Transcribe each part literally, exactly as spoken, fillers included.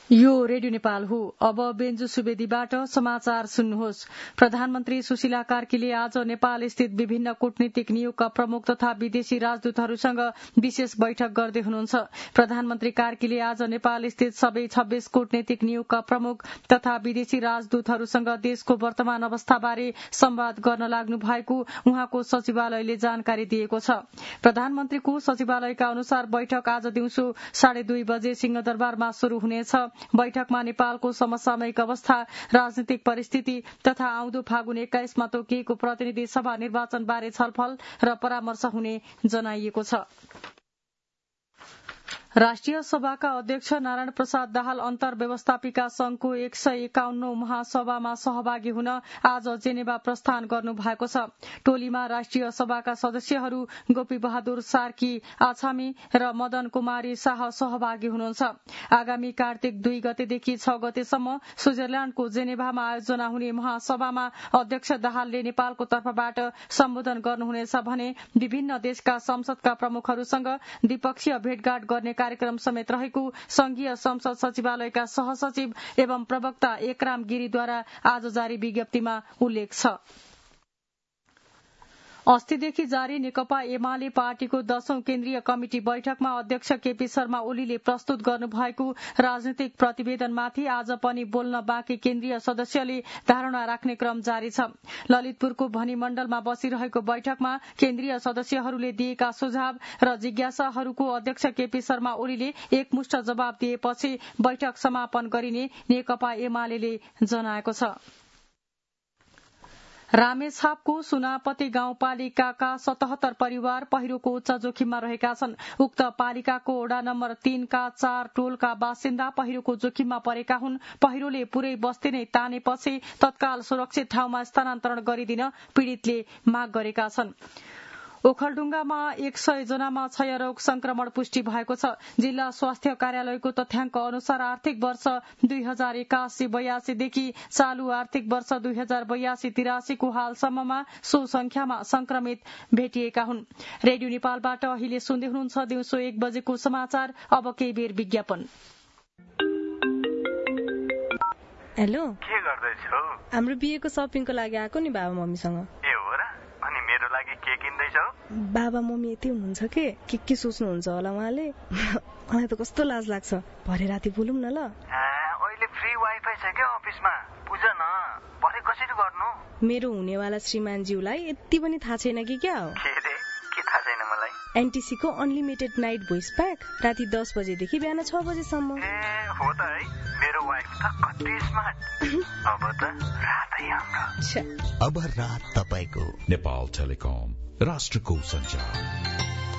यो रेडियो नेपाल हो। अब बेन्जु सुवेदीबाट समाचार सुन्नुहोस्। प्रधानमन्त्री सुशीला कार्कीले आज नेपाल स्थित विभिन्न कूटनीतिक नियोगका प्रमुख तथा विदेशी राजदूतहरूसँग विशेष बैठक गर्दै हुनुहुन्छ। प्रधानमन्त्री कार्कीले आज नेपाल स्थित सबै छब्बीस कूटनीतिक नियोगका प्रमुख तथा विदेशी राजदूतहरूसँग देशको वर्तमान अवस्थाबारे संवाद गर्न लाग्नु भएको उहाँको सचिवालयले जानकारी दिएको छ। प्रधानमन्त्रीको सचिवालयका अनुसार बैठक आज दिउँसो साढे दुई बजे सिंहदरबारमा शुरू हुनेछ। बैठकमा नेपालको समसामयिक अवस्था, राजनीतिक परिस्थिति तथा आउँदो फागुन एक्काइसमा तोकिएको प्रतिनिधि सभा निर्वाचनबारे छलफल र परामर्श हुने जनाइएको छ। राष्ट्रिय सभाका अध्यक्ष नारायण प्रसाद दाहाल अन्तर व्यवस्थापिका संघको एक सय एकाउन्नौ महासभामा सहभागी हुन आज जेनेभा प्रस्थान गर्नु भएको छ। टोलीमा राष्ट्रिय सभाका सदस्यहरू गोपी बहादुर सार्की आछामी र मदन कुमारी शाह सहभागी हुनुहुन्छ। आगामी कार्तिक दुई गतेदेखि छ गतेसम्म स्विजरल्याण्डको जेनेभामा आयोजना हुने महासभामा अध्यक्ष दाहालले नेपालको तर्फबाट सम्बोधन गर्नुहुनेछ भने विभिन्न देशका संसदका प्रमुखहरूसँग द्विपक्षीय भेटघाट गर्ने कार्यक्रम समेत रहेको संघीय संसद सचिवालयका सहसचिव एवं प्रवक्ता एकराम गिरीद्वारा आज जारी विज्ञप्तिमा उल्लेख छ। अस्तिदेखि जारी नेकपा एमाले पार्टीको दशौं केन्द्रीय कमिटी बैठकमा अध्यक्ष केपी शर्मा ओलीले प्रस्तुत गर्नुभएको राजनीतिक प्रतिवेदनमाथि आज पनि बोल्न बाँकी केन्द्रीय सदस्यले धारणा राख्ने क्रम जारी छ। ललितपुरको भनिमण्डलमा बसिरहेको बैठकमा केन्द्रीय सदस्यहरूले दिएका सुझाव र जिज्ञासाहरूको अध्यक्ष केपी शर्मा ओलीले एकमुष्ट जवाब दिएपछि बैठक समापन गरिने नेकपा एमाले जनाएको छ। रामेछापको सुनापति गाउँपालिकाका सतहत्तर परिवार पहिरोको उच्च जोखिममा रहेका छन्। उक्त पालिकाको वडा नम्बर तीनका चार टोलका बासिन्दा पहिरोको जोखिममा परेका हुन्। पहिरोले पूरै बस्ती नै तानेपछि तत्काल सुरक्षित ठाउँमा स्थानान्तरण गरिदिन पीड़ितले माग गरेका छन्। ओखलढुङ्गामा एक सय जनामा क्षयरोग संक्रमण पुष्टि भएको छ। जिल्ला स्वास्थ्य कार्यालयको तथ्याङ्क अनुसार आर्थिक वर्ष दुई हजार एकासी बयासीदेखि चालू आर्थिक वर्ष दुई हजार बयासी तिरासीको हालसम्ममा सो संख्यामा संक्रमित भेटिएका हुन्। रेडियो नेपालबाट अहिले सुन्दै हुनुहुन्छ दिउँसो एक बजेको समाचार। अब केही बेर विज्ञापन। हेलो, के गर्दैछौ? हाम्रो बिहेको सपिङको लागि आएको नि बाबा मम्मीसँग। ए हो र? अनि मेरो लागि के किन्दैछौ? बाबा मम्मी यति हुनुहुन्छ के के के सोच्नुहुन्छ होला उहाँले। मलाई त कस्तो लाज लाग्छ। भरे राति बोलौँ न ल। अहिले फ्री वाइफाई छ क्या अफिसमा, बुझ न। भरे कसरी गर्नु? मेरो हुनेवाला श्रीमानज्यूलाई यति पनि थाहा छैन कि क्या हो? के रे? के थाहा छैन मलाई? एनटीसी को अनलिमिटेड नाइट भोइस प्याक राति दस बजेदेखि बिहान छ बजेसम्म। ए हो त है, मेरो वाइफ त कति स्मार्ट। अब त रातै हाम्रो। अब रात तपाईको। नेपाल टेलिकम, राष्ट्रको सञ्चार।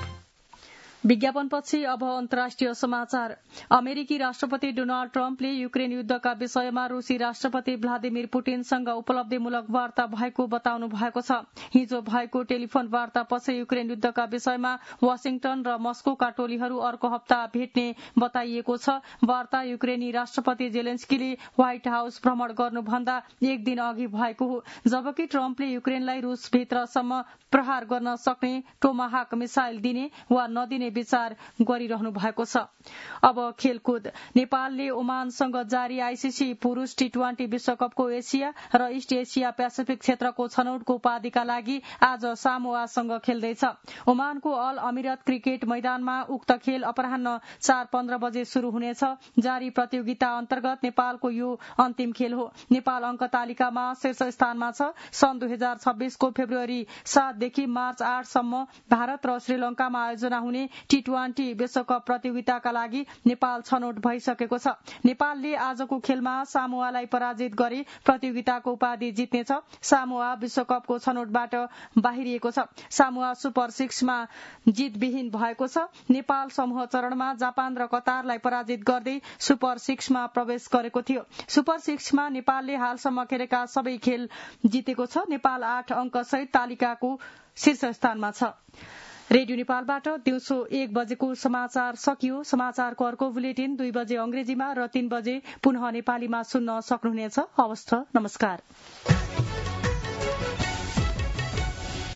विज्ञापनपछि अब अन्तर्राष्ट्रिय समाचार। अमेरिकी राष्ट्रपति डोनाल्ड ट्रम्पले युक्रेन युद्धका विषयमा रूसी राष्ट्रपति भ्लादिमिर पुटिनसँग उपलब्धिमूलक वार्ता भएको बताउनु भएको छ। हिजो भएको टेलिफोन वार्तापछि युक्रेन युद्धका विषयमा वाशिंटन र मस्कोका टोलीहरू अर्को हप्ता भेट्ने बताइएको छ। वार्ता युक्रेनी राष्ट्रपति जेलेन्स्कीले व्हाइट हाउस भ्रमण गर्नुभन्दा एक दिन अघि भएको हो, जबकि ट्रम्पले युक्रेनलाई रूसभित्रसम्म प्रहार गर्न सक्ने टोमाहाक मिसाइल दिने वा नदिने विचार गरिरहनु भएको छ। अब खेलकुद। नेपालले ओमानसँग जारी आईसीसी पुरूष टी ट्वेन्टी विश्वकपको एसिया र इस्ट एसिया पेसिफिक क्षेत्रको छनौटको उपाधिका लागि आज सामोआसँग खेल्दैछ। ओमानको अल अमिरत क्रिकेट मैदानमा उक्त खेल अपराह्न चार पन्ध्र बजे शुरू हुनेछ। जारी प्रतियोगिता अन्तर्गत नेपालको यो अन्तिम खेल हो। नेपाल अंक तालिकामा शीर्ष स्थानमा छ। सन् दुई हजार छब्बीसको फेब्रुअरी सातदेखि मार्च आठसम्म भारत र श्रीलंकामा आयोजना हुने टी ट्वेन्टी विश्वकप प्रतियोगिताका लागि नेपाल छनौट भइसकेको छ। नेपालले आजको खेलमा सामोआलाई पराजित गरी प्रतियोगिताको उपाधि जित्नेछ। सामोआ विश्वकपको छनौटबाट बाहिरिएको छ। सामोआ सुपर सिक्समा जितविहीन भएको छ। नेपाल समूह चरणमा जापान र कतारलाई पराजित गर्दै सुपर सिक्समा प्रवेश गरेको थियो। सुपर सिक्समा नेपालले हालसम्म खेलेका सबै खेल जितेको छ। नेपाल आठ अंक सहित तालिकाको शीर्ष स्थानमा छ। रेडियो नेपालबाट दिउँसो एक बजेको समाचार सकियो। समाचारको अर्को बुलेटिन दुई बजे अंग्रेजीमा र तीन बजे पुनः नेपालीमा सुन्न सक्नुहुनेछ। हवस् त, नमस्कार।